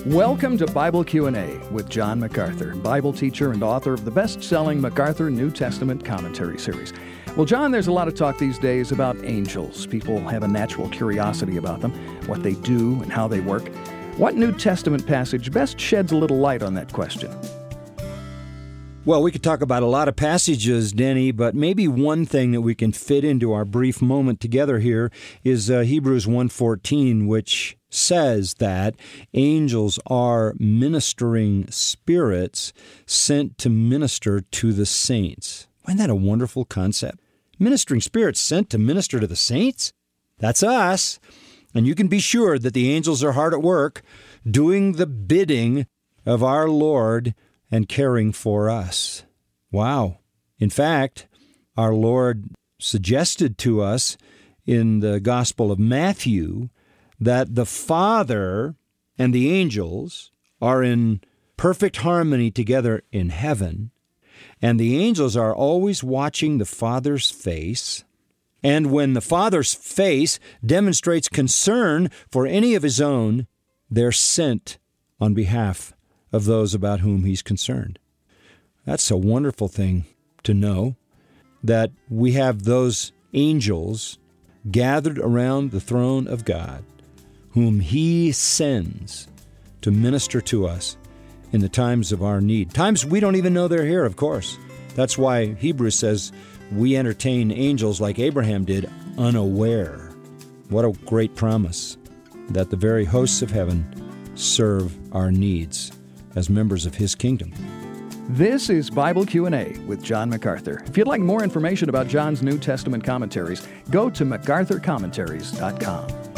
Welcome to Bible Q&A with John MacArthur, Bible teacher and author of the best-selling MacArthur New Testament Commentary series. Well, John, there's a lot of talk these days about angels. People have a natural curiosity about them, what they do and how they work. What New Testament passage best sheds a little light on that question? Well, we could talk about a lot of passages, Denny, but maybe one thing that we can fit into our brief moment together here is Hebrews 1:14, which says that angels are ministering spirits sent to minister to the saints. Isn't that a wonderful concept? Ministering spirits sent to minister to the saints? That's us. And you can be sure that the angels are hard at work doing the bidding of our Lord and caring for us. Wow. In fact, our Lord suggested to us in the Gospel of Matthew that the Father and the angels are in perfect harmony together in heaven, and the angels are always watching the Father's face. And when the Father's face demonstrates concern for any of His own, they're sent on behalf of those about whom He's concerned. That's a wonderful thing to know, that we have those angels gathered around the throne of God, whom He sends to minister to us in the times of our need. Times we don't even know they're here, of course. That's why Hebrews says we entertain angels like Abraham did, unaware. What a great promise that the very hosts of heaven serve our needs as members of His kingdom. This is Bible Q&A with John MacArthur. If you'd like more information about John's New Testament commentaries, go to MacArthurCommentaries.com.